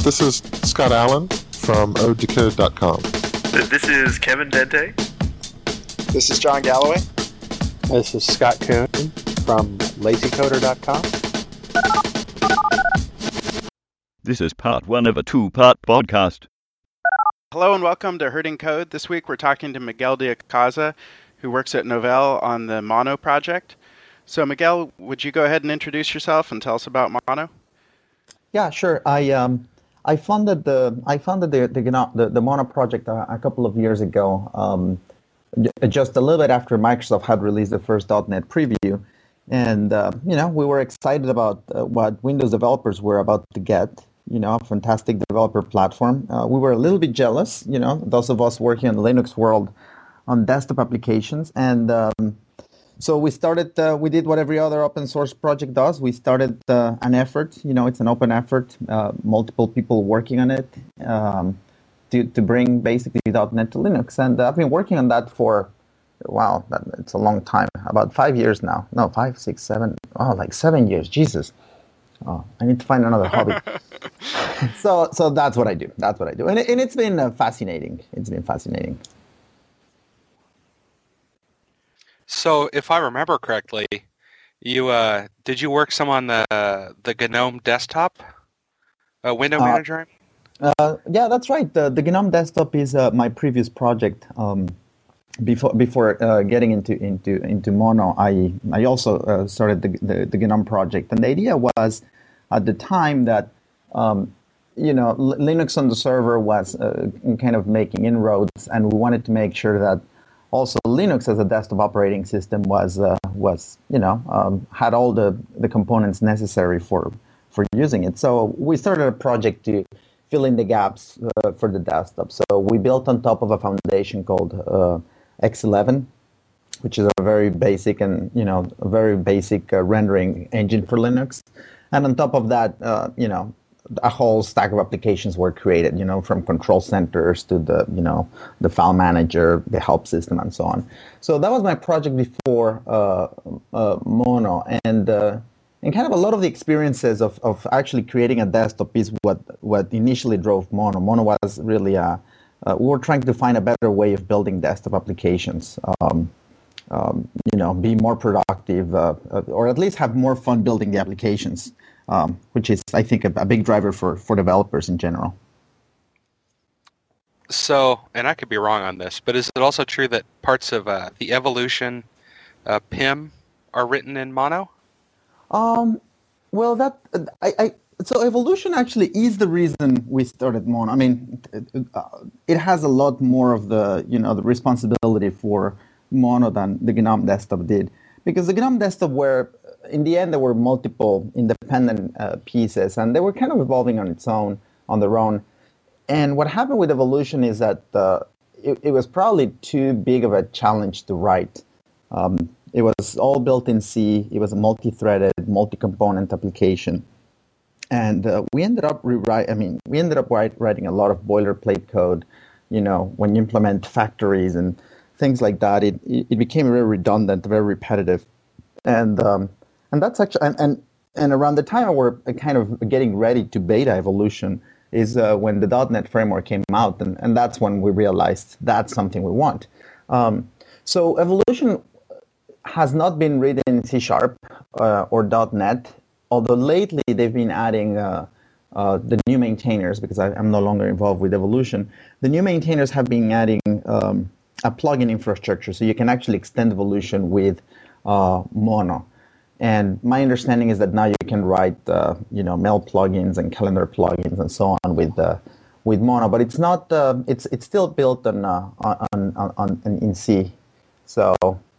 This is Scott Allen from odecode.com. This is Kevin Dente. This is John Galloway. This is Scott Kuhn from lazycoder.com. This is part one of a two-part podcast. Hello and welcome to Herding Code. This week we're talking to Miguel de Icaza, who works at Novell on the Mono project. So Miguel, would you go ahead and introduce yourself and tell us about Mono? Yeah, sure. I funded the Mono project a couple of years ago, just a little bit after Microsoft had released the first .NET preview, and we were excited about what Windows developers were about to get. A fantastic developer platform. We were a little bit jealous, those of us working in the Linux world on desktop applications, and so we started. We did what every other open source project does. We started an effort. It's an open effort. Multiple people working on it to bring basically .NET to Linux. And I've been working on that for it's a long time. About 5 years now. No, 5, 6, 7. Oh, like 7 years. Jesus. Oh, I need to find another hobby. So that's what I do. And it's been fascinating. It's been fascinating. So, if I remember correctly, did you work some on the GNOME desktop window manager? Yeah, that's right. The GNOME desktop is my previous project. Before getting into Mono, I also started the GNOME project, and the idea was at the time that Linux on the server was kind of making inroads, and we wanted to make sure that also Linux as a desktop operating system was had all the components necessary for using it. So we started a project to fill in the gaps for the desktop. So we built on top of a foundation called X11, which is a very basic rendering engine for Linux. And on top of that, a whole stack of applications were created, from control centers to the file manager, the help system, and so on. So that was my project before Mono, and kind of a lot of the experiences of actually creating a desktop is what initially drove Mono. Mono was really we were trying to find a better way of building desktop applications. Be more productive, or at least have more fun building the applications. Which is, I think, a big driver for developers in general. So, and I could be wrong on this, but is it also true that parts of the Evolution PIM are written in Mono? Well, so Evolution actually is the reason we started Mono. I mean, it has a lot more of the responsibility for Mono than the GNOME desktop did, because the GNOME desktop in the end, there were multiple independent pieces, and they were kind of evolving on their own. And what happened with Evolution is that it was probably too big of a challenge to write. It was all built in C. It was a multi-threaded, multi-component application, and we ended up writing a lot of boilerplate code. When you implement factories and things like that, it became very redundant, very repetitive, and that's actually and around the time we're kind of getting ready to beta Evolution is when the .NET framework came out, and that's when we realized that's something we want. So Evolution has not been written in C# or .NET, although lately they've been adding the new maintainers, because I'm no longer involved with Evolution. The new maintainers have been adding a plugin infrastructure, so you can actually extend Evolution with Mono. And my understanding is that now you can write, mail plugins and calendar plugins and so on with Mono, but it's not. It's still built in C. So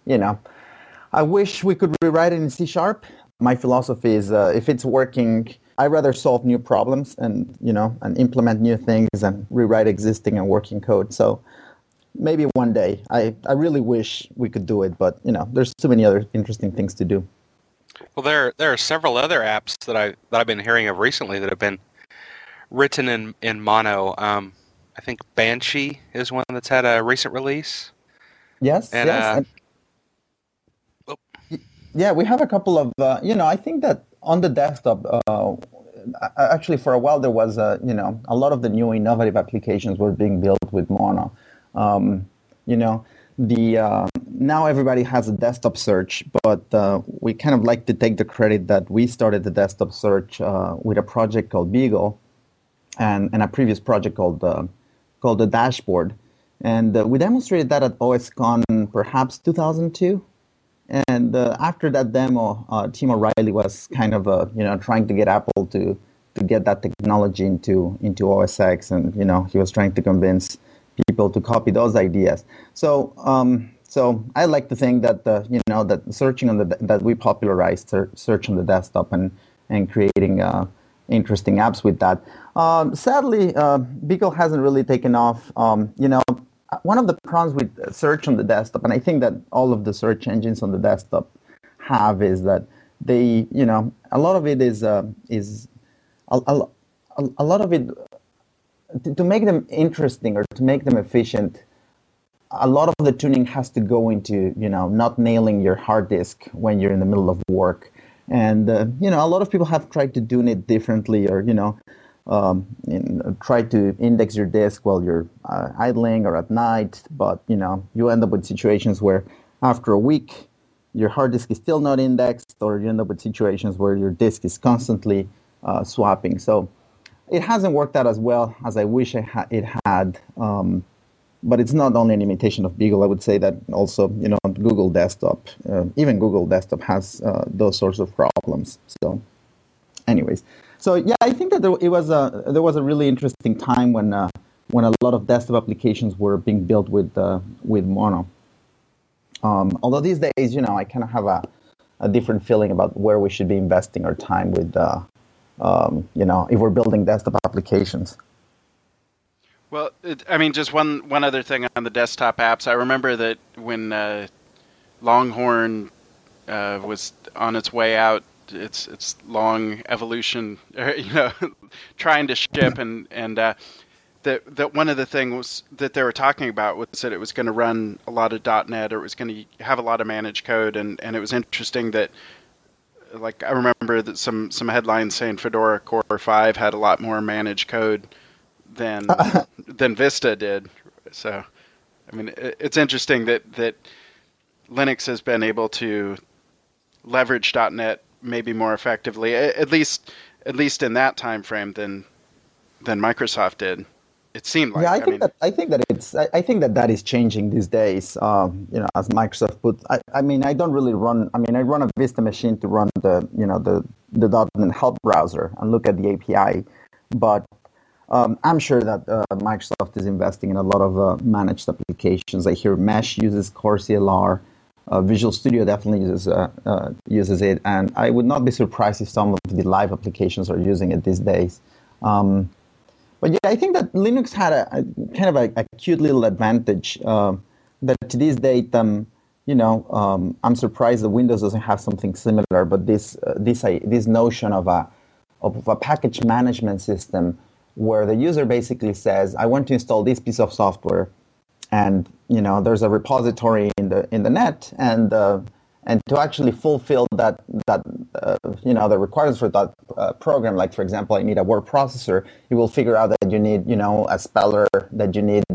I wish we could rewrite it in C#. My philosophy is, if it's working, I'd rather solve new problems and implement new things and rewrite existing and working code. So maybe one day. I really wish we could do it, but there's too many other interesting things to do. Well, there are several other apps that I've been hearing of recently that have been written in Mono. I think Banshee is one that's had a recent release. Yes. Yeah, we have a couple of. I think that on the desktop, actually for a while there was a lot of the new innovative applications were being built with Mono. Now everybody has a desktop search, but we kind of like to take the credit that we started the desktop search with a project called Beagle, and a previous project called the Dashboard, and we demonstrated that at OSCon perhaps 2002. And after that demo, Tim O'Reilly was kind of trying to get Apple to get that technology into OS X, and he was trying to convince people to copy those ideas. So I like to think that that searching that we popularized search on the desktop and creating interesting apps with that. Sadly, Beagle hasn't really taken off. One of the problems with search on the desktop, and I think that all of the search engines on the desktop have, is that they, a lot of it is a lot of it to make them interesting or to make them efficient. A lot of the tuning has to go into, not nailing your hard disk when you're in the middle of work, and a lot of people have tried to tune it differently, or try to index your disk while you're idling or at night, but you end up with situations where after a week your hard disk is still not indexed, or you end up with situations where your disk is constantly swapping. So it hasn't worked out as well as I wish it had. But it's not only an imitation of Beagle. I would say that also, Google Desktop, even Google Desktop has those sorts of problems. So, anyways. So yeah, I think that there was a really interesting time when a lot of desktop applications were being built with Mono. Although these days, I kind of have a different feeling about where we should be investing our time with, if we're building desktop applications. Well, just one other thing on the desktop apps. I remember that when Longhorn was on its way out, its long evolution, trying to ship, and that one of the things that they were talking about was that it was going to run a lot of .NET, or it was going to have a lot of managed code, and it was interesting that, like, I remember that some headlines saying Fedora Core 5 had a lot more managed code than Vista did. So, it's interesting that Linux has been able to leverage .NET maybe more effectively, at least in that time frame, than Microsoft did. It seemed like. Yeah, I think that is changing these days. As Microsoft put, I don't really run. I run a Vista machine to run the .NET Help browser and look at the API, but I'm sure that Microsoft is investing in a lot of managed applications. I hear Mesh uses Core CLR. Visual Studio definitely uses it, and I would not be surprised if some of the live applications are using it these days. But yeah, I think that Linux had a kind of a cute little advantage that to this date, I'm surprised that Windows doesn't have something similar. But this notion of a package management system where the user basically says, I want to install this piece of software, and there's a repository in the net, and to actually fulfill that the requirements for that program, like for example, I need a word processor, it will figure out that you need a speller, that you need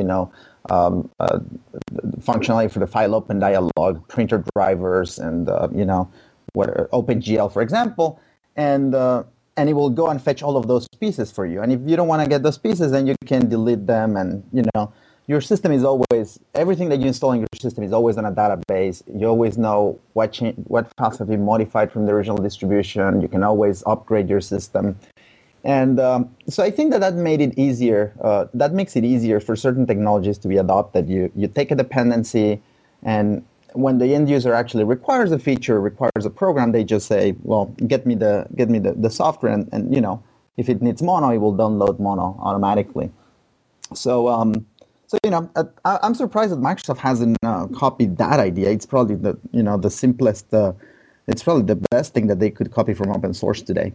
functionality for the file open dialog, printer drivers, and OpenGL, for example, and it will go and fetch all of those pieces for you. And if you don't want to get those pieces, then you can delete them, and your system is always, everything that you install in your system is always on a database. You always know what files have been modified from the original distribution. You can always upgrade your system. And so I think that made it easier. That makes it easier for certain technologies to be adopted. You take a dependency, and when the end user actually requires a feature, requires a program, they just say, well, get me the software, and if it needs Mono, it will download Mono automatically. So I'm surprised that Microsoft hasn't copied that idea. It's probably the simplest. It's probably the best thing that they could copy from open source today.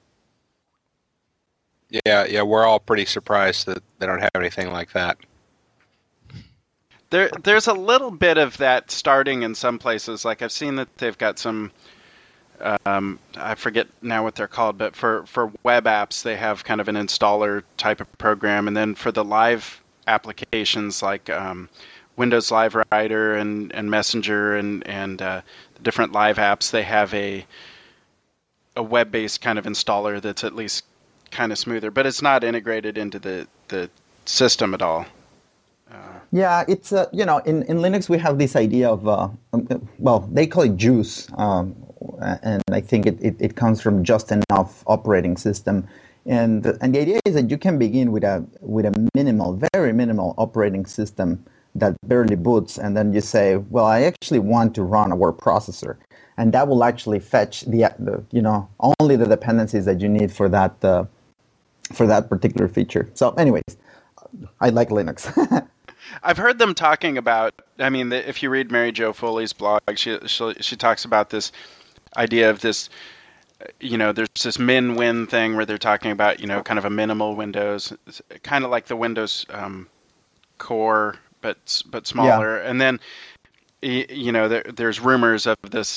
Yeah, we're all pretty surprised that they don't have anything like that. There's a little bit of that starting in some places. Like I've seen that they've got some I forget now what they're called, but for web apps, they have kind of an installer type of program. And then for the live applications like Windows Live Writer and Messenger and the different live apps, they have a web-based kind of installer that's at least kind of smoother, but it's not integrated into the system at all. Yeah, it's in Linux we have this idea of well, they call it JUICE, and I think it comes from just enough operating system, and the idea is that you can begin with a minimal, very minimal operating system that barely boots, and then you say, well, I actually want to run a word processor, and that will actually fetch the only the dependencies that you need for that particular feature. So, anyways, I like Linux. I've heard them talking about. I mean, if you read Mary Jo Foley's blog, she talks about this idea of this. There's this min-win thing where they're talking about kind of a minimal Windows, kind of like the Windows core, but smaller. Yeah. And then there's rumors of this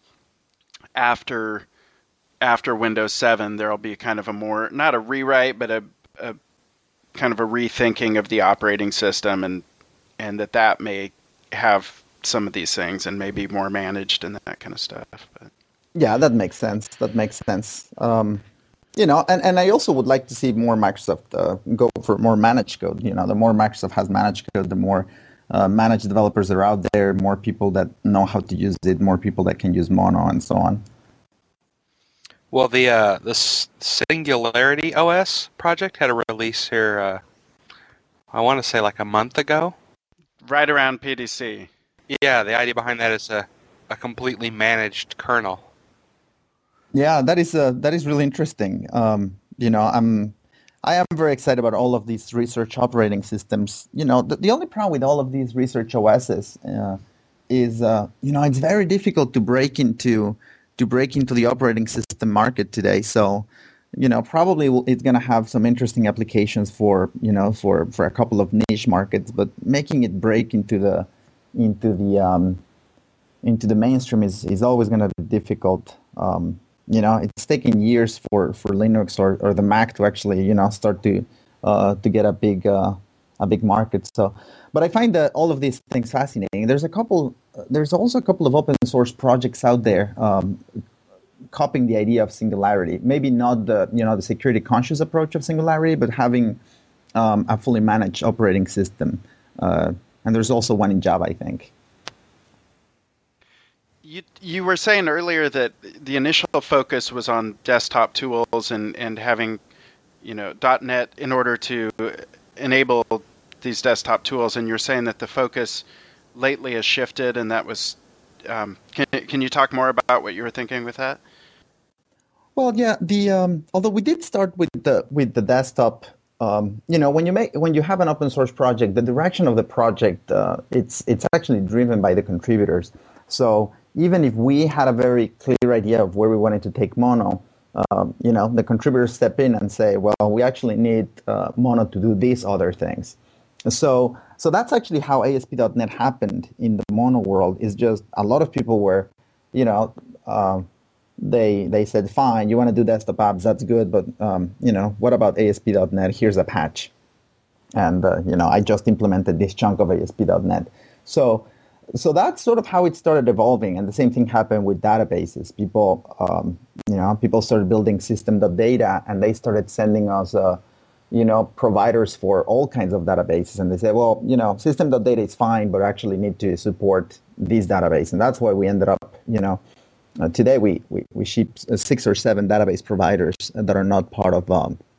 after Windows 7, there'll be kind of a more, not a rewrite, but a kind of a rethinking of the operating system, and that may have some of these things and may be more managed and that kind of stuff. But. Yeah, that makes sense. And I also would like to see more Microsoft go for more managed code. The more Microsoft has managed code, the more managed developers are out there, more people that know how to use it, more people that can use Mono, and so on. Well, the Singularity OS project had a release here, I want to say like a month ago. Right around PDC. Yeah, the idea behind that is a completely managed kernel. Yeah, that is really interesting. I am very excited about all of these research operating systems. The only problem with all of these research OSs is it's very difficult to break into the operating system market today. So, probably it's going to have some interesting applications for a couple of niche markets, but making it break into the mainstream is always going to be difficult. It's taken years for Linux or the Mac to actually start to get a big market. So, but I find that all of these things fascinating. There's also a couple of open source projects out there copying the idea of Singularity. Maybe not the security conscious approach of Singularity, but having a fully managed operating system. And there's also one in Java, I think. You were saying earlier that the initial focus was on desktop tools and having .NET in order to enable these desktop tools, and you're saying that the focus lately has shifted, and that was can you talk more about what you were thinking with that? Well, yeah, although we did start with the desktop, when you have an open source project, the direction of the project it's actually driven by the contributors. So even if we had a very clear idea of where we wanted to take Mono, the contributors step in and say, well, we actually need Mono to do these other things. So that's actually how ASP.NET happened in the Mono world. Is just a lot of people were, they said, fine, you want to do desktop apps, that's good, but what about ASP.NET? Here's a patch, and I just implemented this chunk of ASP.NET. So that's sort of how it started evolving, and the same thing happened with databases. People started building system.data, and they started sending us providers for all kinds of databases, and they say, well, system.data is fine, but actually need to support this database, and that's why we ended up, today we ship 6 or 7 database providers that are not part of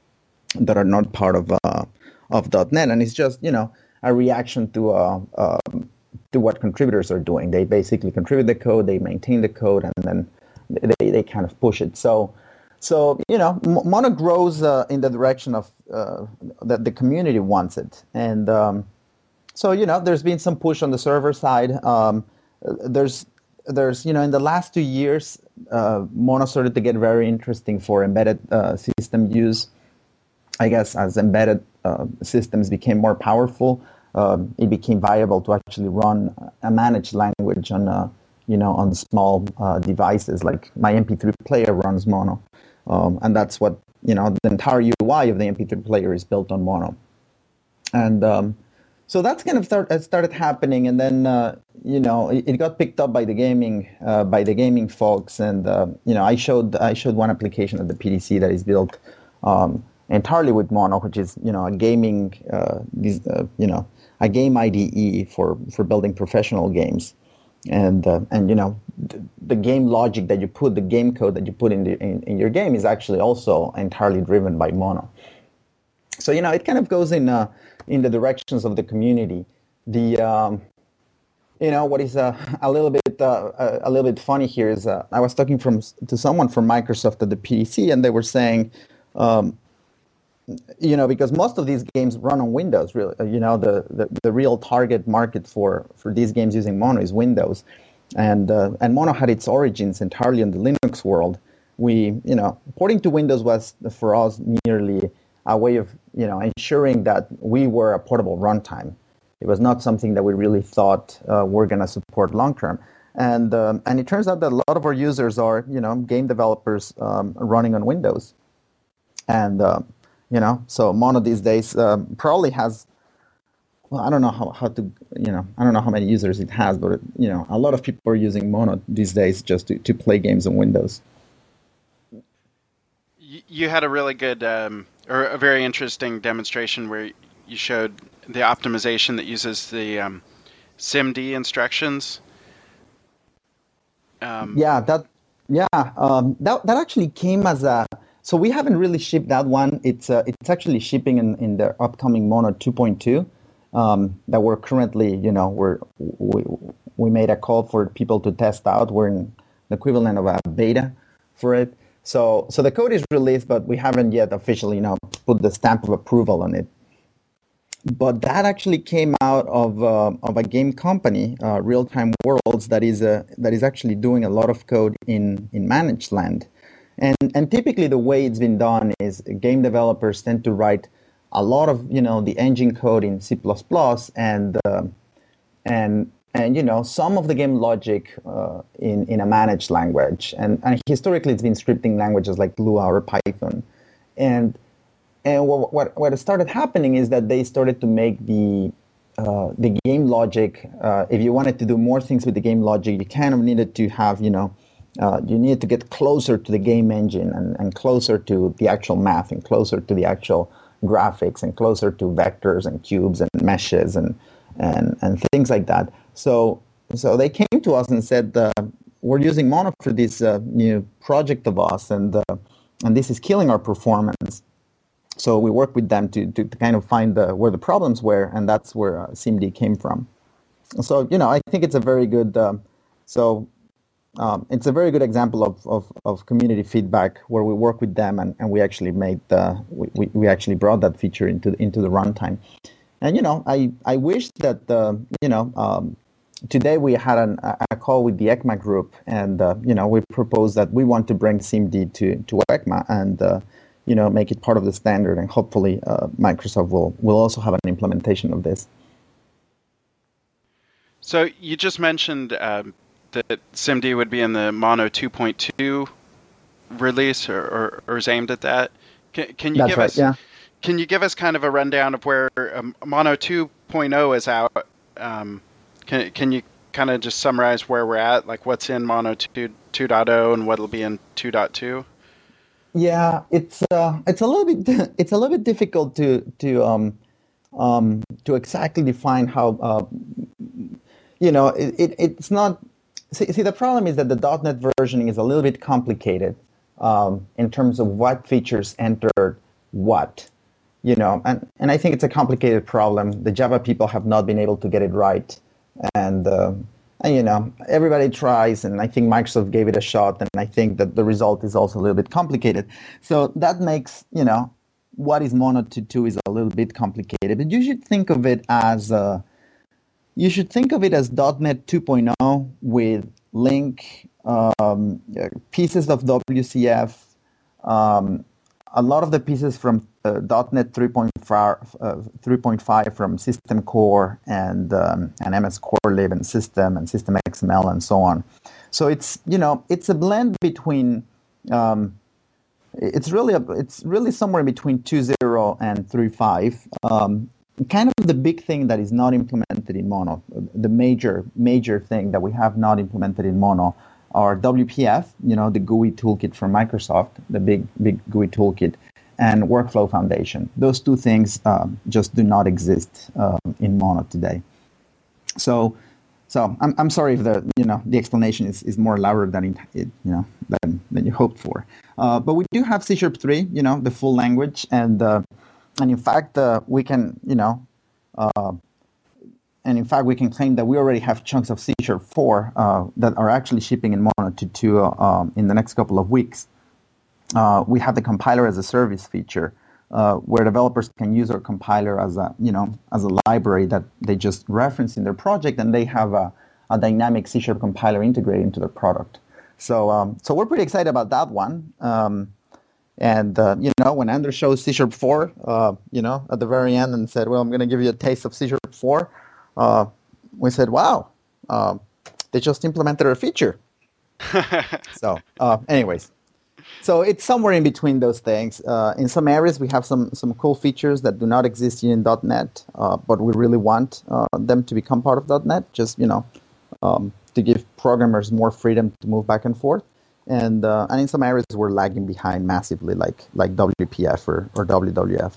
.NET, and it's just a reaction to what contributors are doing. They basically contribute the code, they maintain the code, and then they kind of push it. So Mono grows in the direction of that the community wants it, and there's been some push on the server side. There's in the last 2 years, Mono started to get very interesting for embedded system use. I guess as embedded systems became more powerful, it became viable to actually run a managed language on on small devices. Like my MP3 player runs Mono, and that's what the entire UI of the MP3 player is built on Mono, and so that's kind of started happening, and then it got picked up by the gaming folks, and I showed one application at the PDC that is built entirely with Mono, which is a gaming a game IDE for building professional games, and the game logic that you put, the game code that you put in your game is actually also entirely driven by Mono. So it kind of goes in the directions of the community. The what is a little bit funny here is I was talking to someone from Microsoft at the PDC, and they were saying, because most of these games run on Windows, really, the real target market for these games using Mono is Windows, and Mono had its origins entirely in the Linux world. Porting to Windows was for us merely a way of ensuring that we were a portable runtime. It was not something that we really thought we're going to support long term, and it turns out that a lot of our users are game developers running on Windows, and so Mono these days probably has, well, I don't know how to, I don't know how many users it has, but a lot of people are using Mono these days just to play games on Windows. You had a really good or a very interesting demonstration where you showed the optimization that uses the SIMD instructions. That actually came as a. So we haven't really shipped that one. It's actually shipping in the upcoming Mono 2.2 that we're currently, we made a call for people to test out. We're in the equivalent of a beta for it. So the code is released, but we haven't yet officially, put the stamp of approval on it. But that actually came out of a game company, Real Time Worlds, that is actually doing a lot of code in managed land. And typically the way it's been done is game developers tend to write a lot of the engine code in C++ and some of the game logic in a managed language. And historically it's been scripting languages like Lua or Python. And what started happening is that they started to make the game logic. If you wanted to do more things with the game logic, you kind of needed to have you need to get closer to the game engine and closer to the actual math and closer to the actual graphics and closer to vectors and cubes and meshes and things like that. So they came to us and said, we're using Mono for this new project of us, and this is killing our performance. So we worked with them to kind of find where the problems were, and that's where SIMD came from. So I think it's a very good it's a very good example of community feedback where we work with them and we actually made we actually brought that feature into the runtime. And I wish that today we had a call with the ECMA group, and we proposed that we want to bring SIMD to ECMA and make it part of the standard, and hopefully Microsoft will also have an implementation of this. So you just mentioned that SIMD would be in the Mono 2.2 release or is aimed at that. Can you That's give right, us? Yeah. Can you give us kind of a rundown of where Mono 2.0 is out? Can you kind of just summarize where we're at, like what's in Mono 2.0 and what'll be in 2.2? Yeah, it's a little bit difficult to exactly define how it's not. See, the problem is that the .NET versioning is a little bit complicated in terms of what features enter what, and I think it's a complicated problem. The Java people have not been able to get it right, and everybody tries, and I think Microsoft gave it a shot, and I think that the result is also a little bit complicated. So that makes, what is Mono 2.2 is a little bit complicated, but you should think of it as .NET 2.0 with LINQ, pieces of WCF, a lot of the pieces from .NET 3.5 from System Core and MS Core Lib and System XML and so on. So it's it's a blend between it's really somewhere between 2.0 and 3.5. Kind of the big thing that is not implemented in Mono, the major thing that we have not implemented in Mono are WPF, the GUI toolkit from Microsoft, the big GUI toolkit, and Workflow Foundation. Those two things just do not exist in Mono today. So I'm sorry if the explanation is more elaborate than than you hoped for. But we do have C# 3, the full language, and in fact we can and in fact, we can claim that we already have chunks of C# 4 that are actually shipping in Mono 2.2 in the next couple of weeks. We have the compiler as a service feature, where developers can use our compiler as a library that they just reference in their project, and they have a dynamic C# compiler integrated into their product. So we're pretty excited about that one. And when Anders shows C# 4, at the very end and said, "Well, I'm going to give you a taste of C# 4," we said, "Wow, they just implemented a feature." So, anyways, so it's somewhere in between those things. In some areas, we have some cool features that do not exist in .NET, but we really want them to become part of .NET. Just to give programmers more freedom to move back and forth. And in some areas, we're lagging behind massively, like WPF or WWF.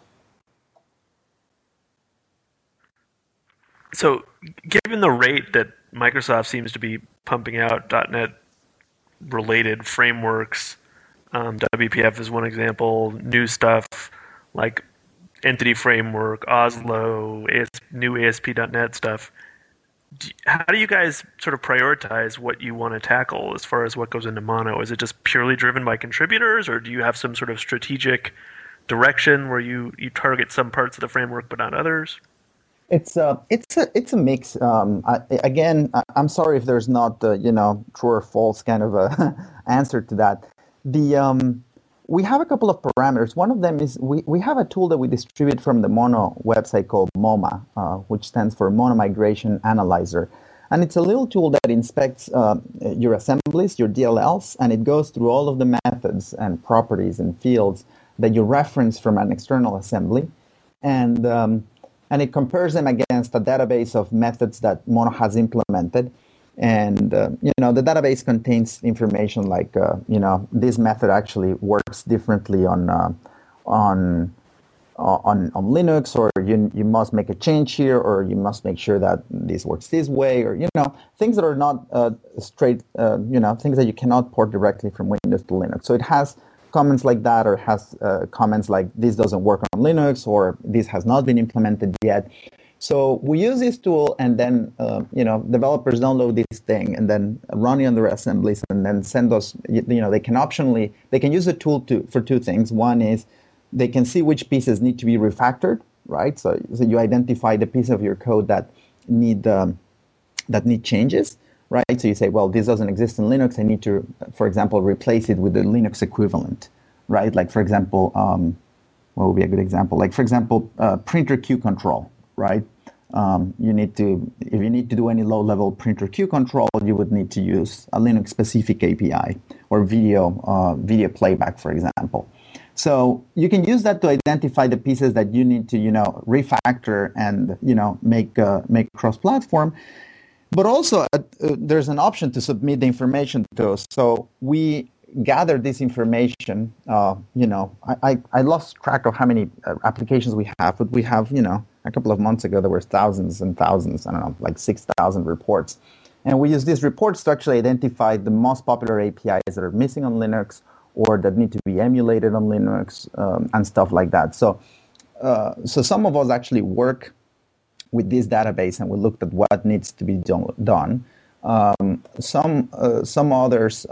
So, given the rate that Microsoft seems to be pumping out .NET-related frameworks, WPF is one example, new stuff like Entity Framework, Oslo, new ASP.NET stuff, how do you guys sort of prioritize what you want to tackle as far as what goes into Mono? Is it just purely driven by contributors, or do you have some sort of strategic direction where you target some parts of the framework but not others? It's a mix. I'm sorry if there's not true or false kind of a answer to that. We have a couple of parameters. One of them is we have a tool that we distribute from the Mono website called MoMA, which stands for Mono Migration Analyzer. And it's a little tool that inspects your assemblies, your DLLs, and it goes through all of the methods and properties and fields that you reference from an external assembly. And it compares them against a database of methods that Mono has implemented. And the database contains information like this method actually works differently on Linux, or you must make a change here, or you must make sure that this works this way, or things that are not straight, things that you cannot port directly from Windows to Linux. So it has comments like that, or has comments like this doesn't work on Linux, or this has not been implemented yet. So we use this tool, and then developers download this thing and then run it on their assemblies, and then send us. They can use the tool for two things. One is they can see which pieces need to be refactored, right? So you identify the piece of your code that need changes, right? So you say, well, this doesn't exist in Linux. I need to, for example, replace it with the Linux equivalent, right? Like, for example, what would be a good example? Like, for example, printer queue control, right? If you need to do any low-level printer queue control, you would need to use a Linux-specific API or video playback, for example. So you can use that to identify the pieces that you need to, refactor and, make cross-platform. But also, there's an option to submit the information to us. So we gather this information. I lost track of how many applications we have, but we have, a couple of months ago, there were thousands and thousands, I don't know, like 6,000 reports. And we use these reports to actually identify the most popular APIs that are missing on Linux, or that need to be emulated on Linux, and stuff like that. So some of us actually work with this database, and we looked at what needs to be done. Some others,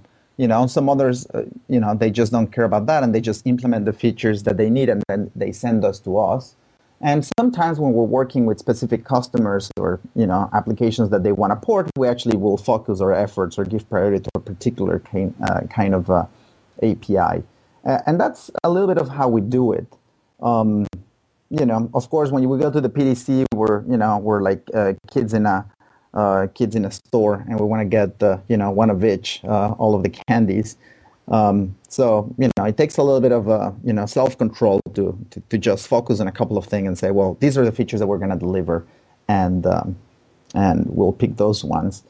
they just don't care about that, and they just implement the features that they need, and then they send us to us. And sometimes when we're working with specific customers or applications that they want to port, we actually will focus our efforts or give priority to a particular kind of API. And that's a little bit of how we do it. Of course, when we go to the PDC, we're like kids in a store, and we want to get one of each, all of the candies. So it takes a little bit of self-control to just focus on a couple of things and say, well, these are the features that we're going to deliver, and we'll pick those ones.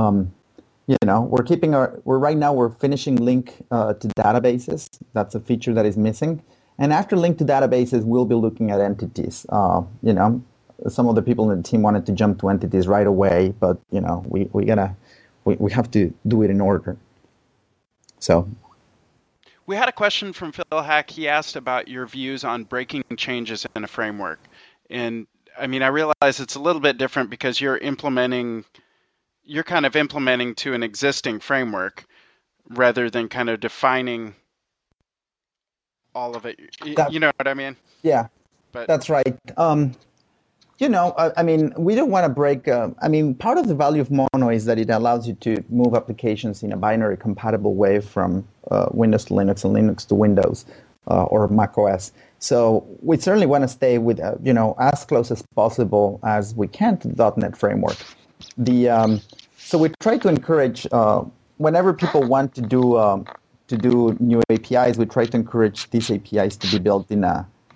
We're finishing link to databases. That's a feature that is missing. And after link to databases, we'll be looking at entities. Some of the people in the team wanted to jump to entities right away, but we have to do it in order. So. We had a question from Phil Hack. He asked about your views on breaking changes in a framework. And I mean, I realize it's a little bit different because you're kind of implementing to an existing framework rather than kind of defining all of it. You know what I mean? Yeah, that's right. We don't want to break. Part of the value of Mono is that it allows you to move applications in a binary compatible way from Windows to Linux and Linux to Windows or Mac OS. So we certainly want to stay with, as close as possible as we can to the .NET framework. So we try to encourage, whenever people want to do new APIs, we try to encourage these APIs to be built in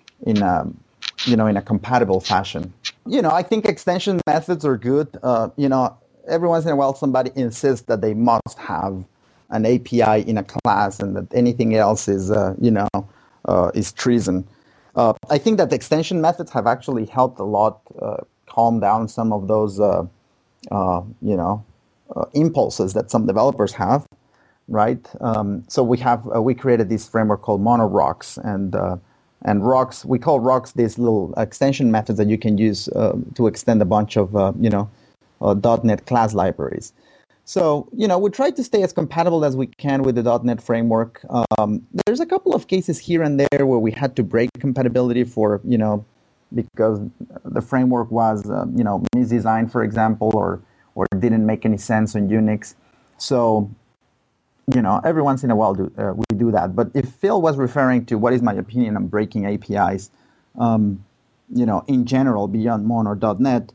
a compatible fashion. I think extension methods are good. Every once in a while somebody insists that they must have an API in a class and that anything else is treason. I think that the extension methods have actually helped a lot calm down some of those, impulses that some developers have, right? So we created this framework called MonoRocks, and rocks, we call rocks these little extension methods that you can use to extend a bunch of, .NET class libraries. So, we try to stay as compatible as we can with the .NET framework. There's a couple of cases here and there where we had to break compatibility for, because the framework was, misdesigned, for example, or didn't make any sense on Unix. So, every once in a while we do that. But if Phil was referring to what is my opinion on breaking APIs, in general, beyond Mono or .NET,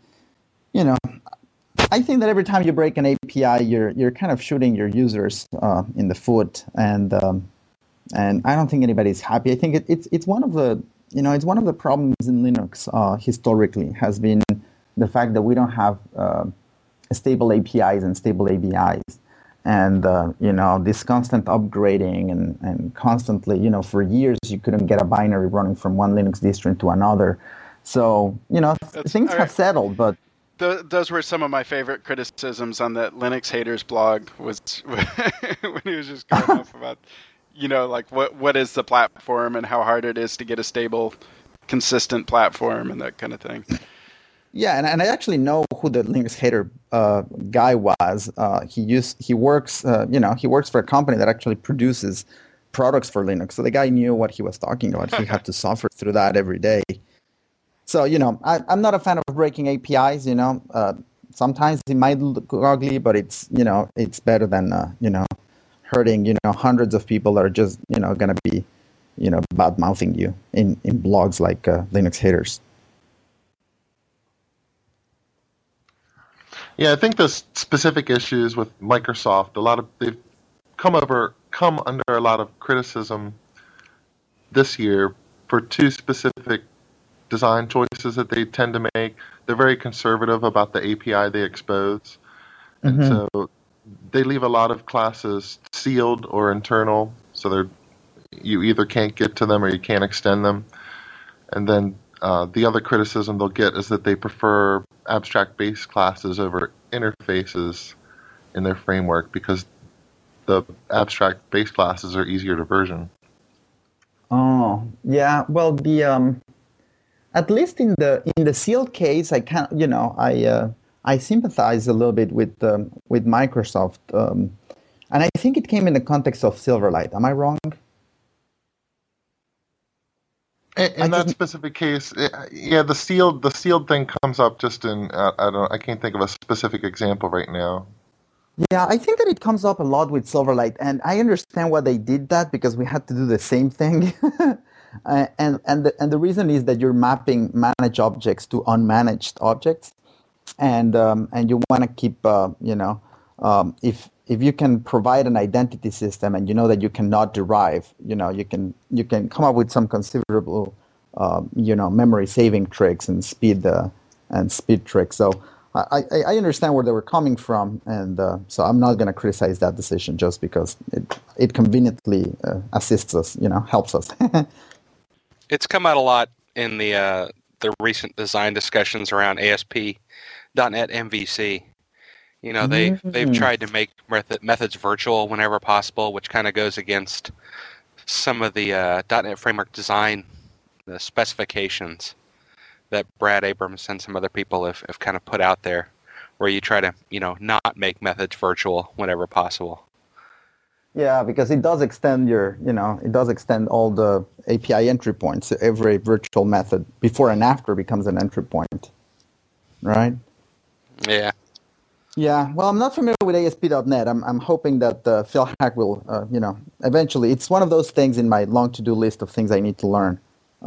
I think that every time you break an API, you're kind of shooting your users in the foot, and I don't think anybody's happy. I think it's one of the problems in Linux historically has been the fact that we don't have stable APIs and stable ABIs. And, this constant upgrading and constantly, for years you couldn't get a binary running from one Linux distro to another. So, things have settled, but... Those were some of my favorite criticisms on that Linux Haters blog was when he was just going off about, what is the platform and how hard it is to get a stable, consistent platform and that kind of thing. Yeah, and I actually know who the Linux hater guy was. He works for a company that actually produces products for Linux. So the guy knew what he was talking about. He had to suffer through that every day. So I'm not a fan of breaking APIs. Sometimes it might look ugly, but it's better than hurting hundreds of people that are just going to be bad mouthing you in blogs like Linux Haters. Yeah, I think the specific issues with Microsoft, they've come under a lot of criticism this year for two specific design choices that they tend to make. They're very conservative about the API they expose, and so they leave a lot of classes sealed or internal, so you either can't get to them or you can't extend them. And then the other criticism they'll get is that they prefer abstract-based classes over interfaces in their framework because the abstract-based classes are easier to version. Oh, yeah. Well, at least in the sealed case, I sympathize a little bit with Microsoft, and I think it came in the context of Silverlight. Am I wrong? In that specific case, the sealed thing comes up just in I can't think of a specific example right now. Yeah, I think that it comes up a lot with Silverlight, and I understand why they did that because we had to do the same thing. And the reason is that you're mapping managed objects to unmanaged objects, and you want to keep if you can provide an identity system and you know that you cannot derive, you can come up with some considerable memory saving tricks and speed tricks. So I understand where they were coming from, and so I'm not going to criticize that decision just because it conveniently assists us, helps us. It's come out a lot in the recent design discussions around ASP.NET MVC. They've tried to make methods virtual whenever possible, which kind of goes against some of the .NET Framework design specifications that Brad Abrams and some other people have kind of put out there, where you try to not make methods virtual whenever possible. Yeah, because it does extend all the API entry points. So every virtual method before and after becomes an entry point, right? Yeah. Yeah, well, I'm not familiar with ASP.NET. I'm hoping that Phil Hack will, eventually. It's one of those things in my long to-do list of things I need to learn.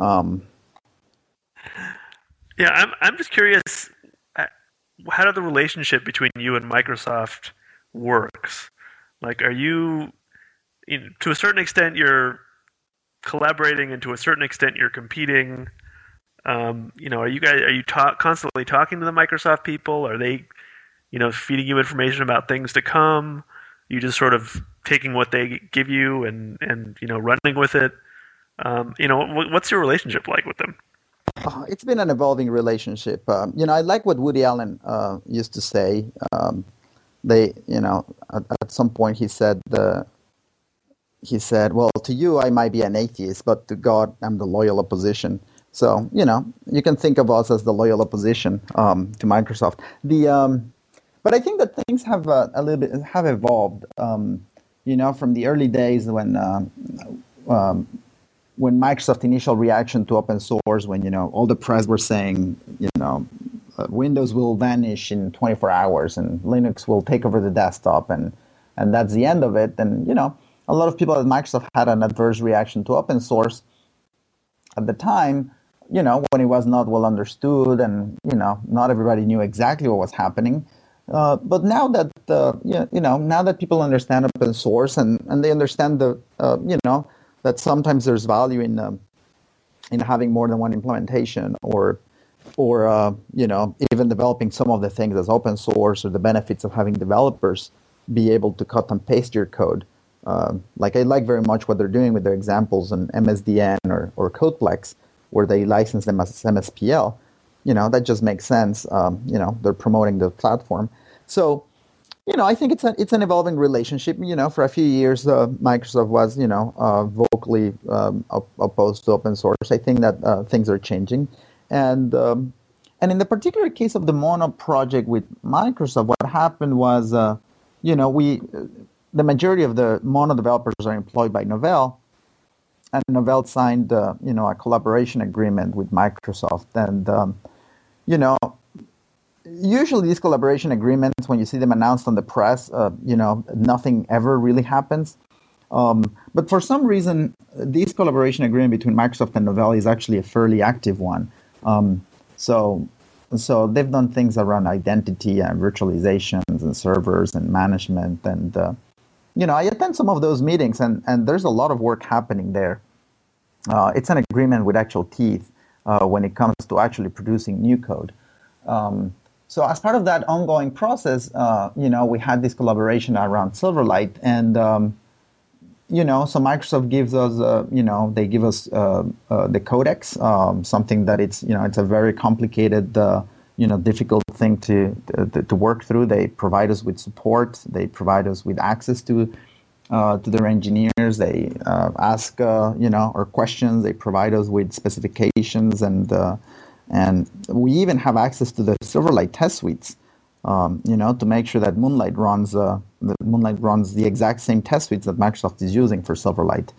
Yeah, I'm just curious, how do the relationship between you and Microsoft works? Like, are you, to a certain extent, you're collaborating, and to a certain extent, you're competing? Are you constantly talking to the Microsoft people? Are they feeding you information about things to come? You just sort of taking what they give you and running with it? What's your relationship like with them? It's been an evolving relationship. I like what Woody Allen used to say. At some point he said, well, to you I might be an atheist, but to God I'm the loyal opposition. So, you can think of us as the loyal opposition to Microsoft. But I think that things have a little bit have evolved. From the early days when Microsoft's initial reaction to open source, when all the press were saying, Windows will vanish in 24 hours and Linux will take over the desktop, and that's the end of it. And a lot of people at Microsoft had an adverse reaction to open source at the time. When it was not well understood, and not everybody knew exactly what was happening. But now that now that people understand open source and they understand that sometimes there's value in having more than one implementation, or even developing some of the things as open source, or the benefits of having developers be able to cut and paste your code. I like very much what they're doing with their examples in MSDN or Codeplex, where they license them as MSPL. That just makes sense. They're promoting the platform. So, I think it's an evolving relationship. For a few years, Microsoft was, vocally opposed to open source. I think that things are changing. And in the particular case of the Mono project with Microsoft, what happened was, the majority of the Mono developers are employed by Novell, and Novell signed, a collaboration agreement with Microsoft. And, usually these collaboration agreements, when you see them announced on the press, nothing ever really happens. But for some reason, this collaboration agreement between Microsoft and Novell is actually a fairly active one. So they've done things around identity and virtualizations and servers and management. And, I attend some of those meetings, and there's a lot of work happening there. It's an agreement with actual teeth when it comes to actually producing new code. So as part of that ongoing process, we had this collaboration around Silverlight, and so Microsoft gives us, they give us the codex, something that it's a very complicated, difficult thing to work through. They provide us with support. They provide us with access to their engineers. They ask, our questions. They provide us with specifications, and we even have access to the Silverlight test suites, to make sure that Moonlight runs the exact same test suites that Microsoft is using for Silverlight.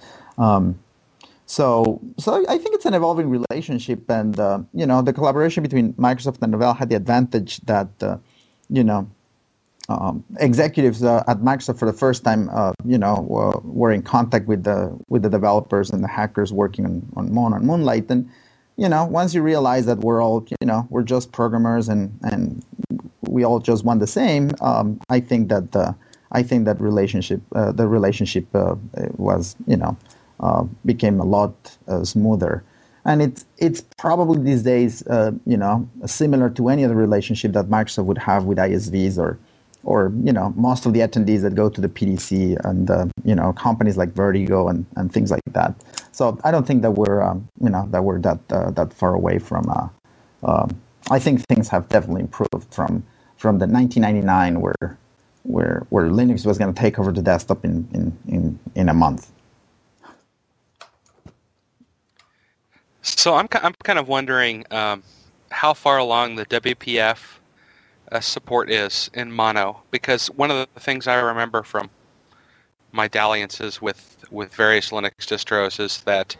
So I think it's an evolving relationship, and the collaboration between Microsoft and Novell had the advantage that executives at Microsoft for the first time, were in contact with the developers and the hackers working on Mono and Moonlight. And once you realize that we're all, we're just programmers and we all just want the same, I think that the relationship was, became a lot smoother. And it's probably these days, similar to any other relationship that Microsoft would have with ISVs or most of the attendees that go to the PDC and companies like Vertigo and things like that. So I don't think that we're that far away from. I think things have definitely improved from the 1999 where Linux was going to take over the desktop in a month. So I'm kind of wondering how far along the WPF support is in Mono, because one of the things I remember from my dalliances with various Linux distros is that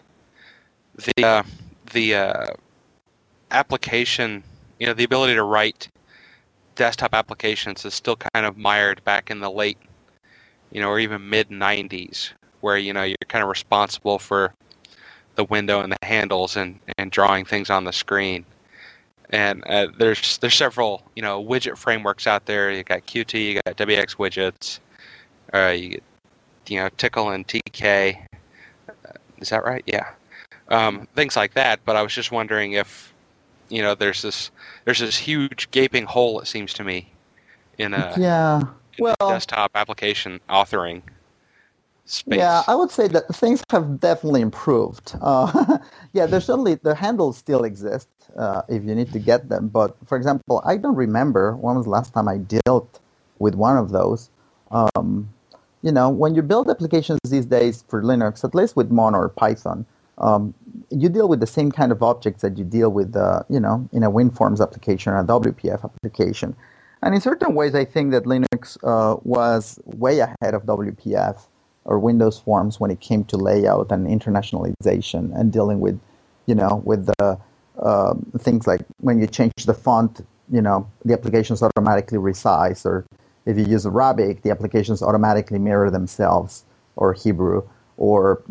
the application, the ability to write desktop applications is still kind of mired back in the late, or even mid 90s, where you're kind of responsible for the window and the handles and drawing things on the screen. And there's several widget frameworks out there. You got Qt, you got WX widgets, you get Tickle and TK. Is that right? Yeah. Things like that. But I was just wondering if there's this huge gaping hole, it seems to me, in desktop application authoring space. Yeah, I would say that things have definitely improved. There's certainly the handles still exist if you need to get them. But for example, I don't remember when was the last time I dealt with one of those. When you build applications these days for Linux, at least with Mono or Python, you deal with the same kind of objects that you deal with, in a WinForms application or a WPF application. And in certain ways, I think that Linux was way ahead of WPF or Windows Forms when it came to layout and internationalization and dealing with, with the things like when you change the font, the applications automatically resize, or if you use Arabic, the applications automatically mirror themselves, or Hebrew, or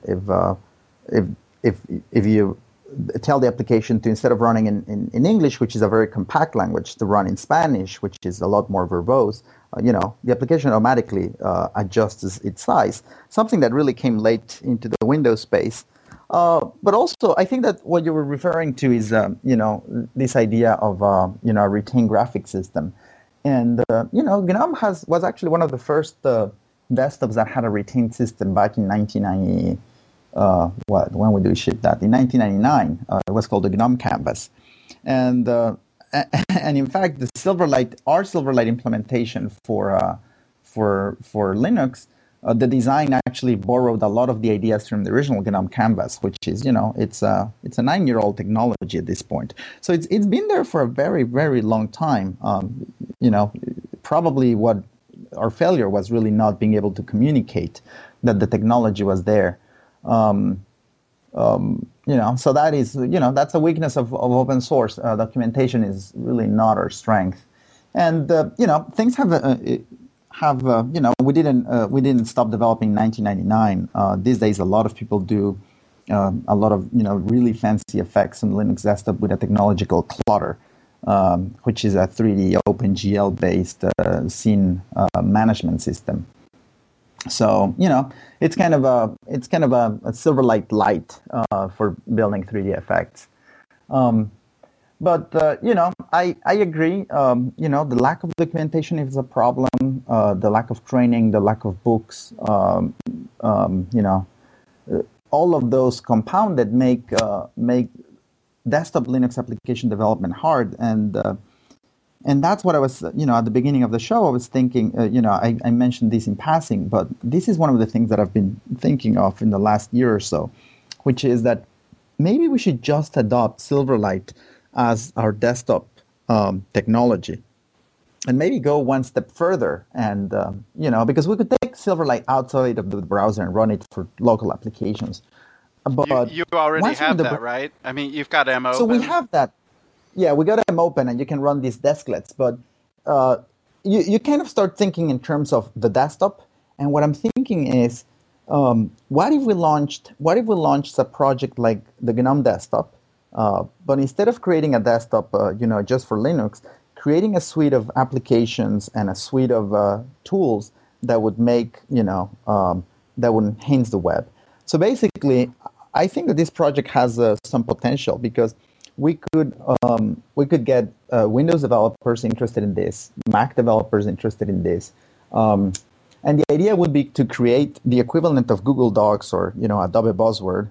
if you tell the application to, instead of running in English, which is a very compact language, to run in Spanish, which is a lot more verbose, the application automatically adjusts its size, something that really came late into the Windows space. But also, I think that what you were referring to is, this idea of, a retained graphic system. And, GNOME was actually one of the first desktops that had a retained system back in 1990. When we do ship that? In 1999, it was called the GNOME Canvas. And in fact, our Silverlight implementation for Linux, the design actually borrowed a lot of the ideas from the original GNOME Canvas, which is, it's a 9-year-old technology at this point. So it's been there for a very, very long time. Probably what our failure was really not being able to communicate that the technology was there. So that is, that's a weakness of open source. Documentation is really not our strength. And, things we didn't stop developing in 1999. These days, a lot of people do a lot of, really fancy effects on Linux desktop with a technology called Clutter, which is a 3D OpenGL-based scene management system. So, it's kind of a Silverlight light for building 3D effects. But I agree. The lack of documentation is a problem. The lack of training, the lack of books. All of those compounded make desktop Linux application development hard. And that's what I was, at the beginning of the show, I was thinking. I mentioned this in passing, but this is one of the things that I've been thinking of in the last year or so, which is that maybe we should just adopt Silverlight as our desktop technology, and maybe go one step further. And because we could take Silverlight outside of the browser and run it for local applications. But you already have that, right? I mean, you've got MOpen. So we have that. Yeah, we got them open, and you can run these desklets. But you kind of start thinking in terms of the desktop. And what I'm thinking is, what if we launched a project like the GNOME desktop, but instead of creating a desktop, just for Linux, creating a suite of applications and a suite of tools that would make, that would enhance the web. So basically, I think that this project has some potential because we could get Windows developers interested in this, Mac developers interested in this, and the idea would be to create the equivalent of Google Docs or Adobe's Buzzword,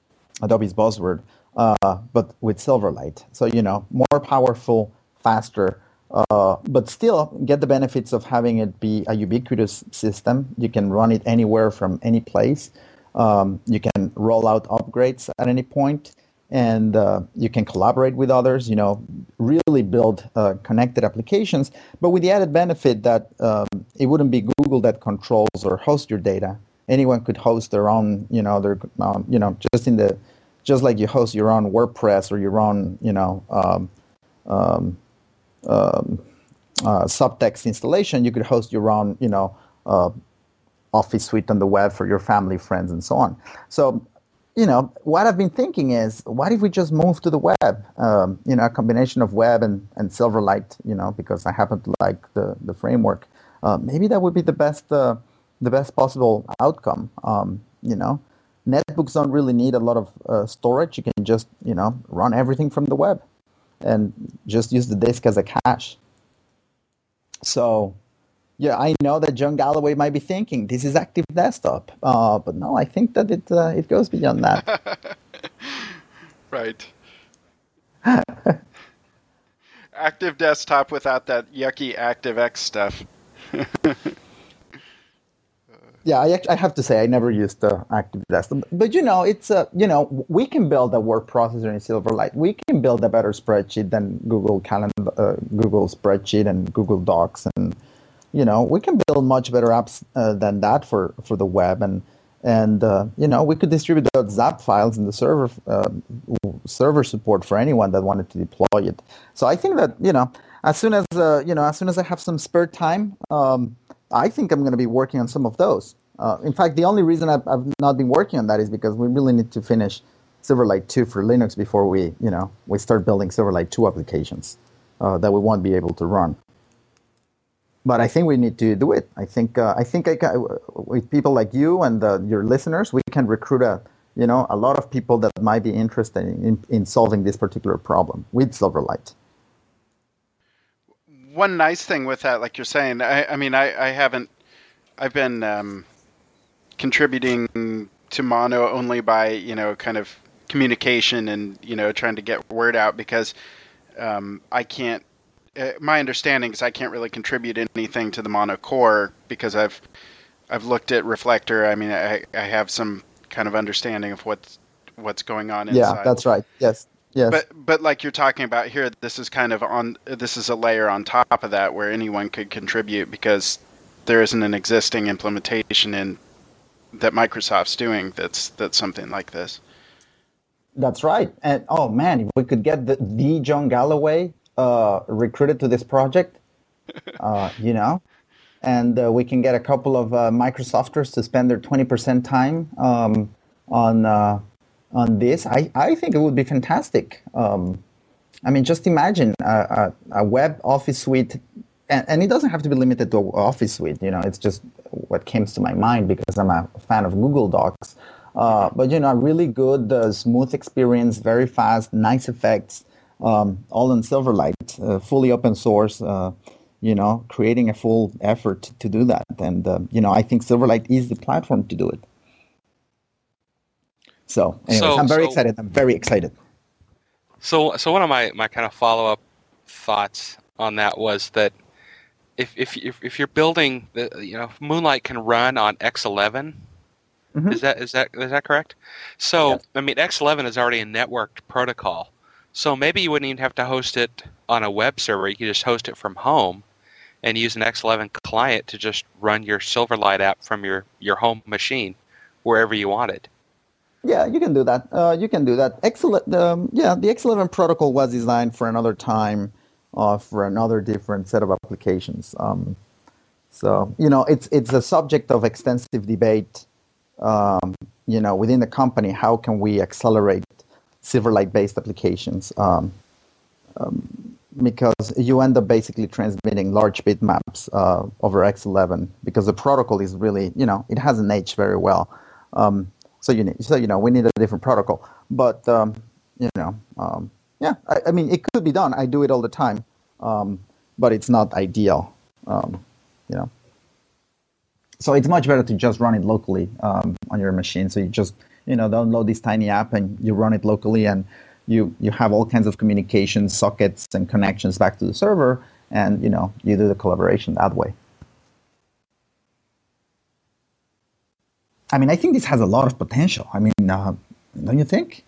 but with Silverlight. So more powerful, faster, but still get the benefits of having it be a ubiquitous system. You can run it anywhere from any place. You can roll out upgrades at any point, and you can collaborate with others, really build connected applications, but with the added benefit that it wouldn't be Google that controls or hosts your data. Anyone could host their own, just like you host your own WordPress or your own, subtext installation, you could host your own, Office suite on the web for your family, friends, and so on. So, what I've been thinking is, what if we just move to the web? A combination of web and Silverlight, because I happen to like the framework. Maybe that would be the best possible outcome. Netbooks don't really need a lot of storage. You can just, run everything from the web and just use the disk as a cache. So, yeah, I know that John Galloway might be thinking this is Active Desktop, but no, I think that it goes beyond that. Right. Active Desktop without that yucky ActiveX stuff. Yeah, I have to say I never used the Active Desktop, but it's we can build a word processor in Silverlight. We can build a better spreadsheet than Google Calendar, Google Spreadsheet, and Google Docs, and we can build much better apps than that for the web, and we could distribute those ZAP files in the server support for anyone that wanted to deploy it. So I think that as soon as I have some spare time, I think I'm going to be working on some of those. In fact, the only reason I've not been working on that is because we really need to finish Silverlight 2 for Linux before we start building Silverlight 2 applications that we won't be able to run. But I think we need to do it. I think with people like you and your listeners, we can recruit a lot of people that might be interested in solving this particular problem with Silverlight. One nice thing with that, like you're saying, I've been contributing to Mono only by, kind of communication and, trying to get word out because I can't, my understanding is I can't really contribute anything to the Mono core because I've looked at Reflector. I mean, I have some kind of understanding of what's going on inside. Yeah, that's right. Yes. Yes. But like you're talking about here, this is a layer on top of that where anyone could contribute because there isn't an existing implementation that Microsoft's doing that's something like this. That's right. And oh man, if we could get the John Galloway recruited to this project, and we can get a couple of Microsofters to spend their 20% time on this, I think it would be fantastic. Just imagine a web Office suite, and it doesn't have to be limited to Office suite. It's just what comes to my mind because I'm a fan of Google Docs. But a really good, smooth experience, very fast, nice effects, all on Silverlight, fully open source. Creating a full effort to do that, and I think Silverlight is the platform to do it. So, anyways, I'm very excited. I'm very excited. So one of my kind of follow-up thoughts on that was that if you're building Moonlight can run on X11, is that correct? So yes. X11 is already a networked protocol. So maybe you wouldn't even have to host it on a web server. You could just host it from home and use an X11 client to just run your Silverlight app from your home machine wherever you wanted. Yeah, you can do that. The X11 protocol was designed for another time. for another different set of applications. So it's a subject of extensive debate. Within the company, how can we accelerate Silverlight-based applications? Because you end up basically transmitting large bitmaps over X11 because the protocol is really, it hasn't aged very well. So we need a different protocol. But I mean, it could be done. I do it all the time, but it's not ideal. So it's much better to just run it locally on your machine. So you just download this tiny app and you run it locally, and you have all kinds of communication sockets and connections back to the server, and you do the collaboration that way. I mean, I think this has a lot of potential. I mean, don't you think?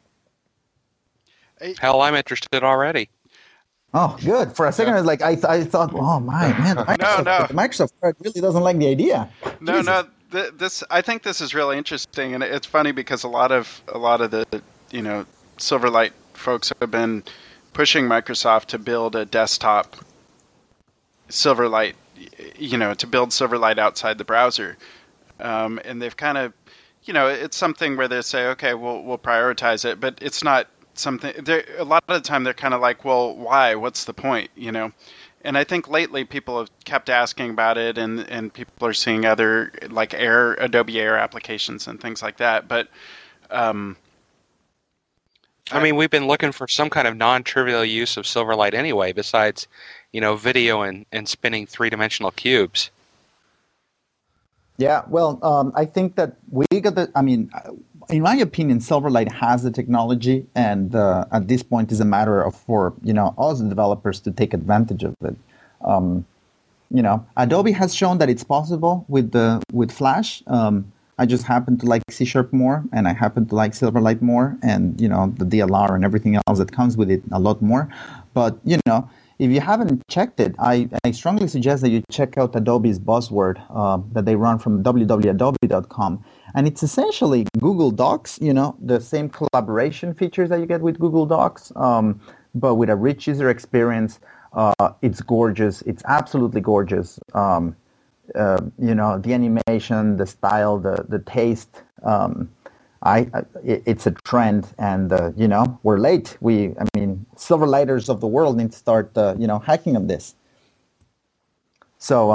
Hell, I'm interested already. Oh, good. For a second, I was like, I thought, oh man, Microsoft really doesn't like the idea. No. I think this is really interesting, and it's funny because a lot of the Silverlight folks have been pushing Microsoft to build a desktop Silverlight, to build Silverlight outside the browser, and they've kind of, it's something where they say, okay, we'll prioritize it, but it's not something. A lot of the time they're kind of like, well, why? What's the point? And I think lately people have kept asking about it, and people are seeing other like Adobe Air applications and things like that. But I mean, we've been looking for some kind of non-trivial use of Silverlight anyway, besides, video and spinning three-dimensional cubes. Yeah, well, I think that in my opinion, Silverlight has the technology, and at this point, it's a matter of for us developers to take advantage of it. Adobe has shown that it's possible with Flash. I just happen to like C# more, and I happen to like Silverlight more, and the DLR and everything else that comes with it a lot more. But if you haven't checked it, I strongly suggest that you check out Adobe's buzzword that they run from www.adobe.com. And it's essentially Google Docs, the same collaboration features that you get with Google Docs, but with a rich user experience. It's gorgeous. It's absolutely gorgeous. The animation, the style, the taste. It's a trend, and we're late. Silverlighters of the world need to start hacking on this. So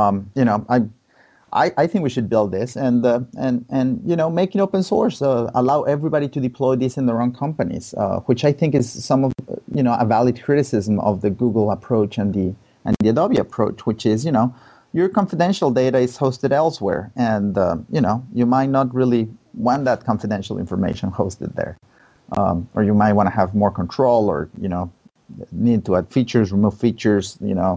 I think we should build this and make it open source. Allow everybody to deploy this in their own companies, which I think is some of a valid criticism of the Google approach and the Adobe approach, which is your confidential data is hosted elsewhere, and you might not really want that confidential information hosted there, or you might want to have more control, or need to add features, remove features,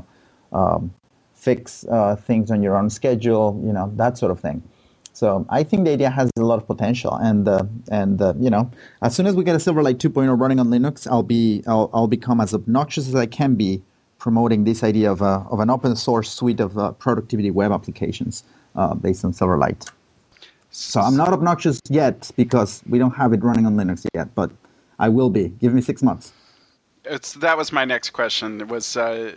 fix things on your own schedule, that sort of thing. So I think the idea has a lot of potential, and as soon as we get a Silverlight 2.0 running on Linux, I'll become as obnoxious as I can be promoting this idea of an open source suite of productivity web applications based on Silverlight. So I'm not obnoxious yet because we don't have it running on Linux yet, but I will be. Give me 6 months. That was my next question. It was so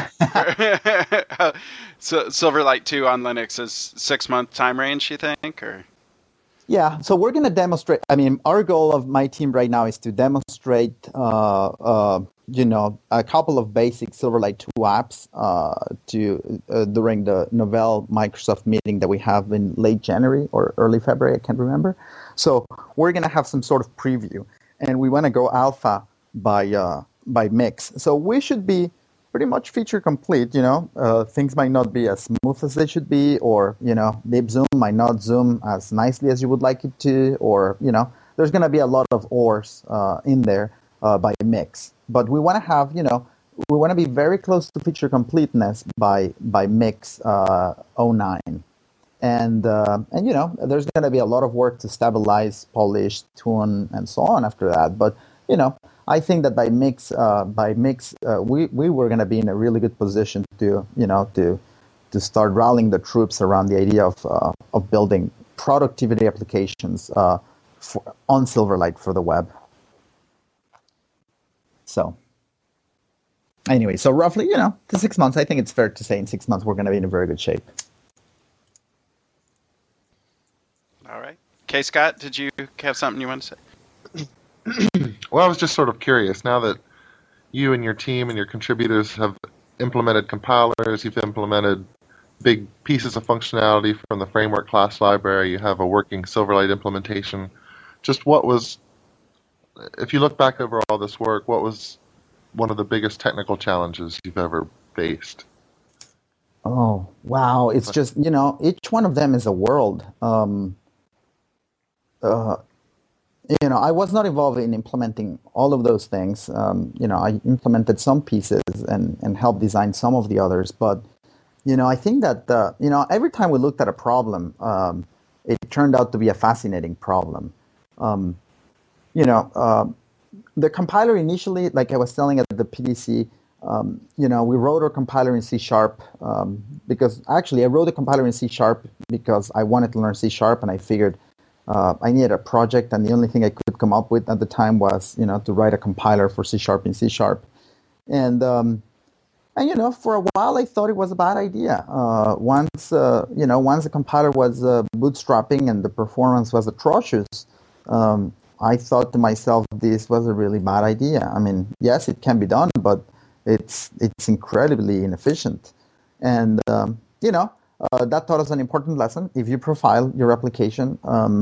Silverlight 2 on Linux is 6 month time range, you think, or? Yeah, so we're going to demonstrate. Our goal of my team right now is to demonstrate, a couple of basic Silverlight 2 apps during the Novell Microsoft meeting that we have in late January or early February. I can't remember. So we're going to have some sort of preview, and we want to go alpha by mix. So we should be pretty much feature complete. Things might not be as smooth as they should be, or LibZoom might not zoom as nicely as you would like it to, or there's going to be a lot of ors in there by mix. But we want to have we want to be very close to feature completeness by mix 09. And there's going to be a lot of work to stabilize, polish, tune, and so on after that. But I think that by mix, we were going to be in a really good position to start rallying the troops around the idea of building productivity applications on Silverlight for the web. So, Anyway, so roughly, to 6 months, I think it's fair to say in 6 months we're going to be in a very good shape. All right. K. Scott, did you have something you want to say? Well, I was just sort of curious. Now that you and your team and your contributors have implemented compilers, you've implemented big pieces of functionality from the framework class library, you have a working Silverlight implementation. Just what was, if you look back over all this work, what was one of the biggest technical challenges you've ever faced? Oh, wow. It's just, each one of them is a world. I was not involved in implementing all of those things. I implemented some pieces and helped design some of the others. But, I think that, every time we looked at a problem, it turned out to be a fascinating problem. The compiler initially, like I was telling at the PDC, we wrote our compiler in C#, because actually I wrote a compiler in C# because I wanted to learn C# and I figured I needed a project, and the only thing I could come up with at the time was, to write a compiler for C# in C#. And for a while I thought it was a bad idea. Once the compiler was bootstrapping and the performance was atrocious, I thought to myself, this was a really bad idea. I mean, yes, it can be done, but it's incredibly inefficient. And, that taught us an important lesson. If you profile your application,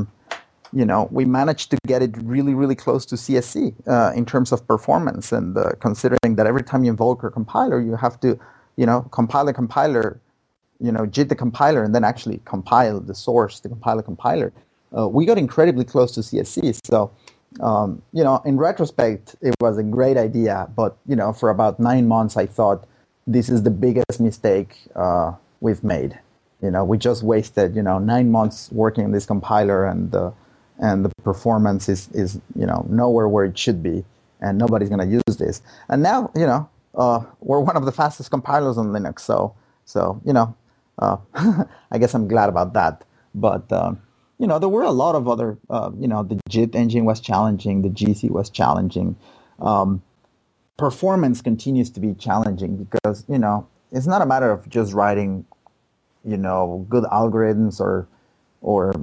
we managed to get it really, really close to CSC in terms of performance. And considering that every time you invoke a compiler, you have to, compile the compiler, JIT the compiler, and then actually compile the source to compile the compiler. We got incredibly close to CSC. So, in retrospect, it was a great idea. But, for about 9 months, I thought this is the biggest mistake we've made. We just wasted, 9 months working on this compiler, and the performance is nowhere where it should be, and nobody's going to use this. And now, we're one of the fastest compilers on Linux. So I guess I'm glad about that. But there were a lot of other, the JIT engine was challenging, the GC was challenging. Performance continues to be challenging because, it's not a matter of just writing, good algorithms or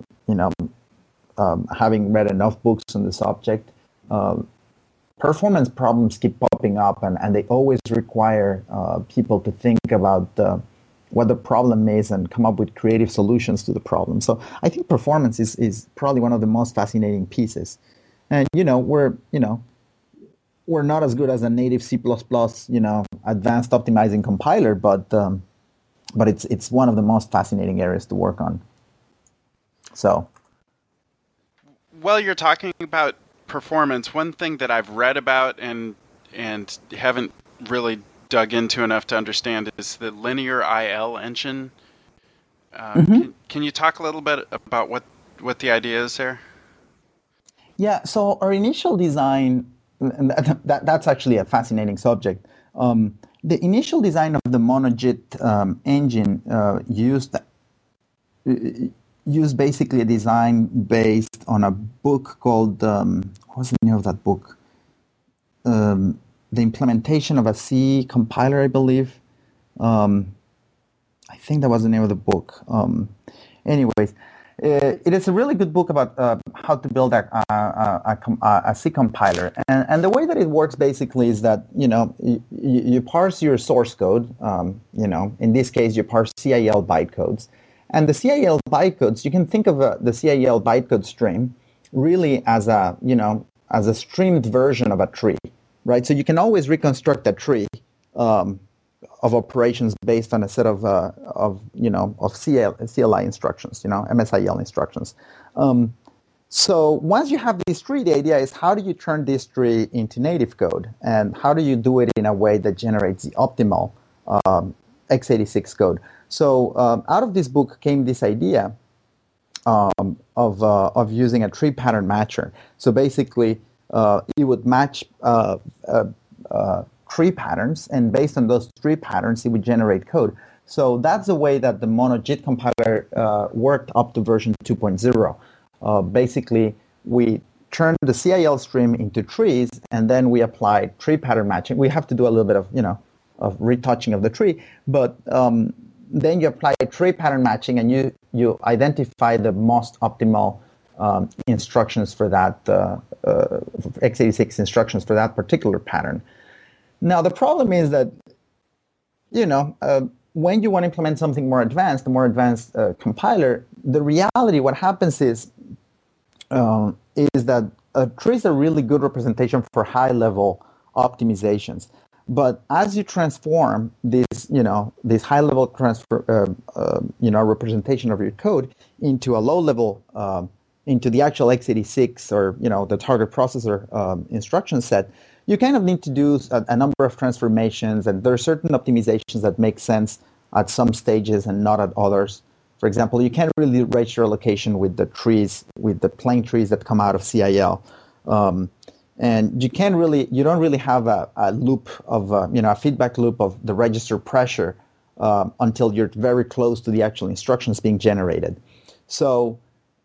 having read enough books on the subject. Performance problems keep popping up, and they always require people to think about what the problem is and come up with creative solutions to the problem. So I think performance is probably one of the most fascinating pieces. And, we're not as good as a native C++, advanced optimizing compiler, but it's one of the most fascinating areas to work on. So, while you're talking about performance, one thing that I've read about and haven't really dug into enough to understand is the linear IL engine. Can you talk a little bit about what the idea is there? Yeah, so our initial design, and that's actually a fascinating subject. The initial design of the MonoJIT engine used basically a design based on a book called, what's the name of that book? The implementation of a C compiler, I believe. I think that was the name of the book. Anyways, it is a really good book about how to build a C compiler. And the way that it works basically is that, you parse your source code. In this case, you parse CIL bytecodes. And the CIL bytecodes, you can think of the CIL bytecode stream really as a streamed version of a tree, right? So you can always reconstruct a tree of operations based on a set of CLI instructions, MSIL instructions. So once you have this tree, the idea is how do you turn this tree into native code, and how do you do it in a way that generates the optimal x86 code? So out of this book came this idea of using a tree pattern matcher. So basically, you would match tree patterns, and based on those tree patterns, it would generate code. So that's the way that the MonoJIT compiler worked up to version 2.0. Basically, we turned the CIL stream into trees, and then we applied tree pattern matching. We have to do a little bit of, retouching of the tree. But then you apply tree pattern matching, and you identify the most optimal instructions for that, x86 instructions for that particular pattern. Now, the problem is that, when you want to implement something more advanced, a more advanced compiler, the reality, what happens is that trees are really good representation for high-level optimizations. But as you transform this high-level representation of your code into a low-level, into the actual x86 or the target processor instruction set, you kind of need to do a number of transformations, and there are certain optimizations that make sense at some stages and not at others. For example, you can't really register a location with the trees, with the plain trees that come out of CIL. And you don't really have a loop of, a feedback loop of the register pressure until you're very close to the actual instructions being generated. So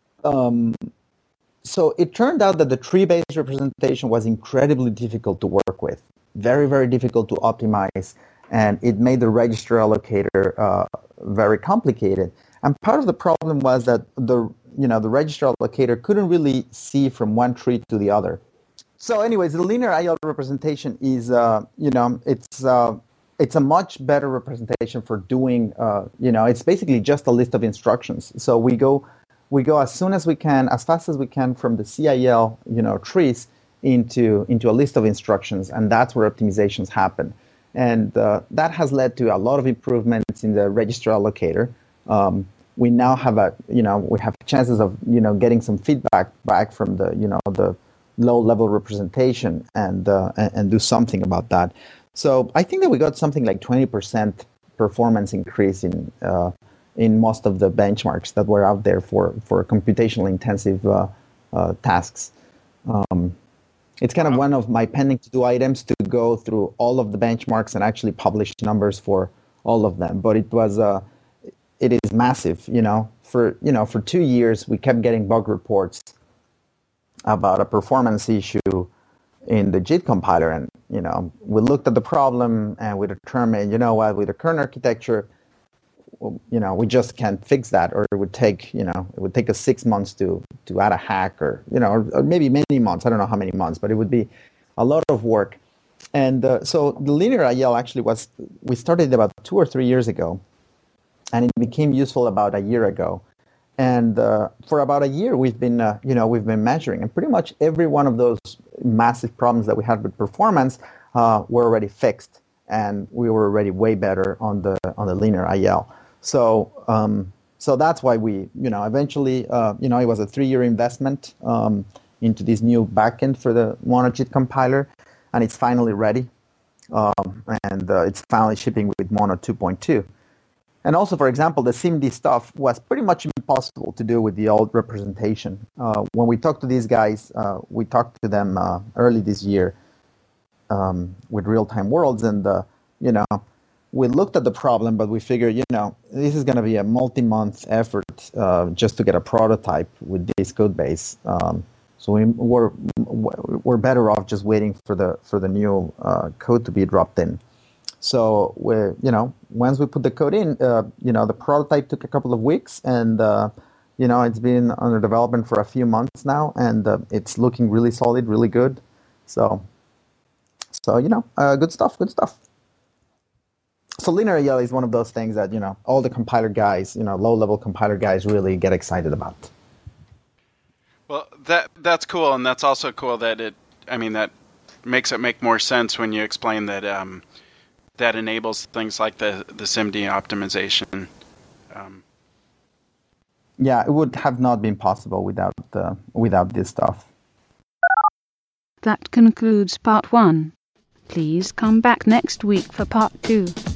it turned out that the tree-based representation was incredibly difficult to work with, very, very difficult to optimize, and it made the register allocator very complicated. And part of the problem was that the register allocator couldn't really see from one tree to the other. So anyways, the linear IL representation is, it's a much better representation for doing, it's basically just a list of instructions. So we go as soon as we can, as fast as we can from the CIL, trees into a list of instructions, and that's where optimizations happen. And that has led to a lot of improvements in the register allocator. We now have we have chances of, getting some feedback back from the low-level representation and do something about that. So I think that we got something like 20% performance increase in most of the benchmarks that were out there for computationally intensive tasks. It's kind of one of my pending to-do items to go through all of the benchmarks and actually publish numbers for all of them. But it is massive. For 2 years we kept getting bug reports about a performance issue in the JIT compiler, and we looked at the problem and we determined, with the current architecture, we just can't fix that, or it would take us 6 months to add a hack, or maybe many months. I don't know how many months, but it would be a lot of work. And so the linear IL actually we started about 2 or 3 years ago, and it became useful about a year ago. And for about a year, we've been measuring, and pretty much every one of those massive problems that we had with performance were already fixed, and we were already way better on the linear IL. So that's why we, eventually, it was a 3-year investment into this new backend for the MonoJIT compiler, and it's finally ready, and it's finally shipping with Mono 2.2. And also, for example, the SIMD stuff was pretty much impossible to do with the old representation. When we talked to these guys, we talked to them early this year with Real-Time Worlds, and we looked at the problem, but we figured, this is going to be a multi-month effort just to get a prototype with this code base. So we're better off just waiting for the new code to be dropped in. So once we put the code in, the prototype took a couple of weeks, and it's been under development for a few months now, and it's looking really solid, really good. So good stuff. So linear IL is one of those things that all the compiler guys, low-level compiler guys, really get excited about. Well, that's cool, and that's also cool that that makes it make more sense when you explain that. That enables things like the SIMD optimization. Yeah, it would have not been possible without this stuff. That concludes part 1. Please come back next week for part 2.